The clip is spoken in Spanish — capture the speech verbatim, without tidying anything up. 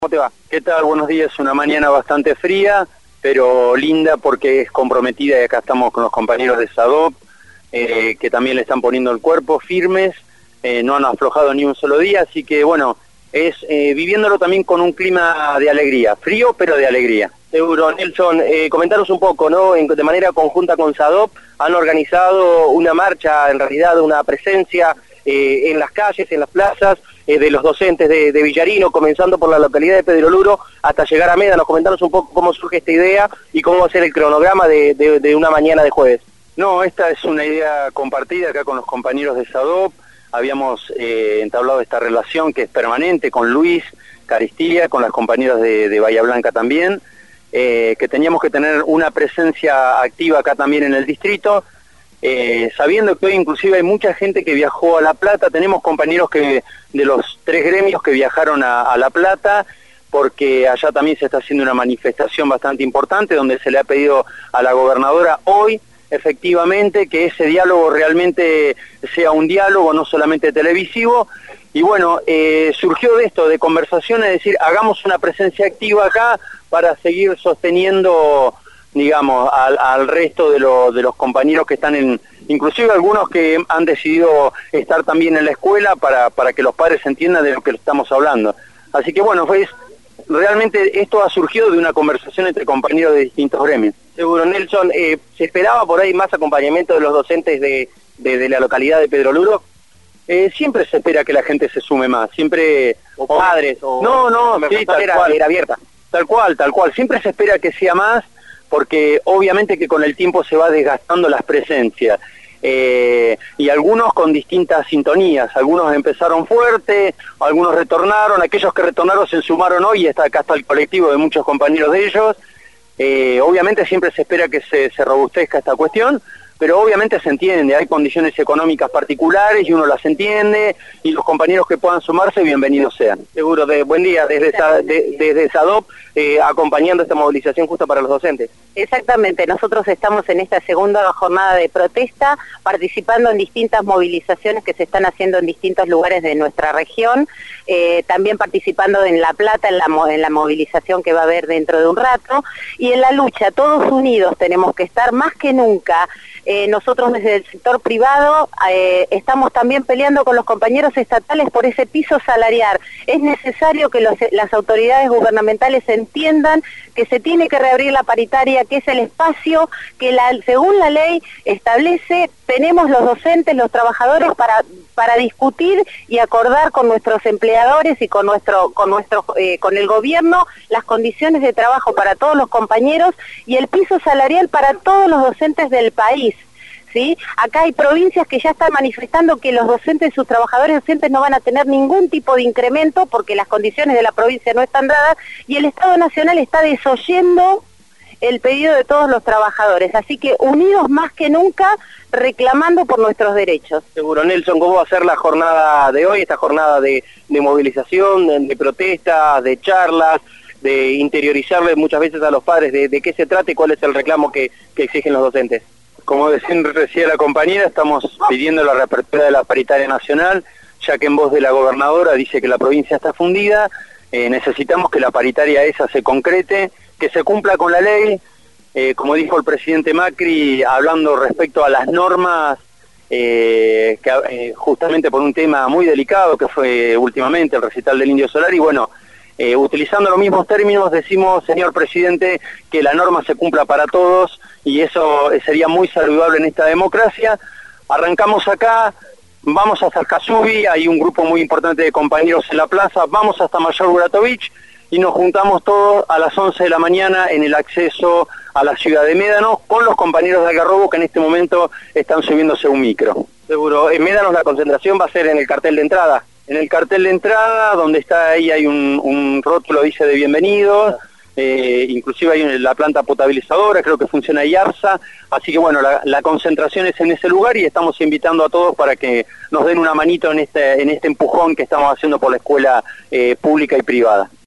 ¿Cómo te va? ¿Qué tal? Buenos días. Una mañana bastante fría, pero linda porque es comprometida y acá estamos con los compañeros de SADOP, eh, que también le están poniendo el cuerpo firmes, eh, no han aflojado ni un solo día, así que bueno, es eh, viviéndolo también con un clima de alegría, frío pero de alegría. Seguro, Nelson, eh, comentaros un poco, ¿no? En, de manera conjunta con SADOP han organizado una marcha, en realidad una presencia eh, en las calles, en las plazas, eh, de los docentes de, de Villarino, comenzando por la localidad de Pedro Luro hasta llegar a Médanos. Comentaros un poco cómo surge esta idea y cómo va a ser el cronograma de, de, de una mañana de jueves. No, esta es una idea compartida acá con los compañeros de SADOP. Habíamos eh, entablado esta relación que es permanente con Luis Caristía, con las compañeras de, de Bahía Blanca también, eh, que teníamos que tener una presencia activa acá también en el distrito, eh, sabiendo que hoy inclusive hay mucha gente que viajó a La Plata. Tenemos compañeros que de los tres gremios que viajaron a, a La Plata, porque allá también se está haciendo una manifestación bastante importante, donde se le ha pedido a la gobernadora hoy, efectivamente, que ese diálogo realmente sea un diálogo, no solamente televisivo. Y bueno, eh, surgió de esto, de conversaciones, es decir, hagamos una presencia activa acá para seguir sosteniendo, digamos, al, al resto de, lo, de los compañeros que están en, inclusive algunos que han decidido estar también en la escuela para, para que los padres entiendan de lo que estamos hablando. Así que bueno, pues realmente esto ha surgido de una conversación entre compañeros de distintos gremios. Seguro, Nelson, eh, ¿se esperaba por ahí más acompañamiento de los docentes de, de, de la localidad de Pedro Luro? Eh, siempre se espera que la gente se sume más, siempre... O padres, o... No, no, sí, tal era, cual. era abierta. Tal cual, tal cual. Siempre se espera que sea más, porque obviamente que con el tiempo se va desgastando las presencias. Eh, y algunos con distintas sintonías, algunos empezaron fuerte, algunos retornaron, aquellos que retornaron se sumaron hoy, y está acá está el colectivo de muchos compañeros de ellos. Eh, obviamente siempre se espera que se, se robustezca esta cuestión, pero obviamente se entiende, hay condiciones económicas particulares y uno las entiende, y los compañeros que puedan sumarse, bienvenidos sean. Seguro, de, buen día, desde, de, desde SADOP, eh, acompañando esta movilización justo para los docentes. Exactamente, nosotros estamos en esta segunda jornada de protesta, participando en distintas movilizaciones que se están haciendo en distintos lugares de nuestra región, eh, también participando en La Plata, en la, en la movilización que va a haber dentro de un rato, y en la lucha, todos unidos tenemos que estar más que nunca. Eh, nosotros desde el sector privado eh, estamos también peleando con los compañeros estatales por ese piso salarial. Es necesario que los, las autoridades gubernamentales entiendan que se tiene que reabrir la paritaria, que es el espacio que la, según la ley establece, tenemos los docentes, los trabajadores para, para discutir y acordar con nuestros empleadores y con nuestro, con nuestro, eh, con el gobierno las condiciones de trabajo para todos los compañeros y el piso salarial para todos los docentes del país. ¿Sí? Acá hay provincias que ya están manifestando que los docentes, sus trabajadores docentes no van a tener ningún tipo de incremento porque las condiciones de la provincia no están dadas y el Estado Nacional está desoyendo el pedido de todos los trabajadores. Así que unidos más que nunca reclamando por nuestros derechos. Seguro, Nelson, ¿cómo va a ser la jornada de hoy, esta jornada de, de movilización, de, de protestas, de charlas, de interiorizarle muchas veces a los padres de, de qué se trata y cuál es el reclamo que, que exigen los docentes? Como decía recién la compañera, estamos pidiendo la reapertura de la paritaria nacional, ya que en voz de la gobernadora dice que la provincia está fundida. Eh, necesitamos que la paritaria esa se concrete, que se cumpla con la ley, eh, como dijo el presidente Macri, hablando respecto a las normas, eh, que, eh, justamente por un tema muy delicado que fue últimamente el recital del Indio Solari, y bueno, Eh, utilizando los mismos términos, decimos, señor presidente, que la norma se cumpla para todos, y eso sería muy saludable en esta democracia. Arrancamos acá, vamos hasta Casubi, hay un grupo muy importante de compañeros en la plaza, vamos hasta Mayor Buratovich, y nos juntamos todos a las once de la mañana en el acceso a la ciudad de Médanos, con los compañeros de Algarrobo que en este momento están subiéndose un micro. Seguro, en Médanos la concentración va a ser en el cartel de entrada. En el cartel de entrada, donde está ahí hay un, un rótulo, dice de bienvenidos, eh, inclusive hay la planta potabilizadora, creo que funciona IARSA, así que bueno, la, la concentración es en ese lugar y estamos invitando a todos para que nos den una manito en este, en este empujón que estamos haciendo por la escuela eh, pública y privada.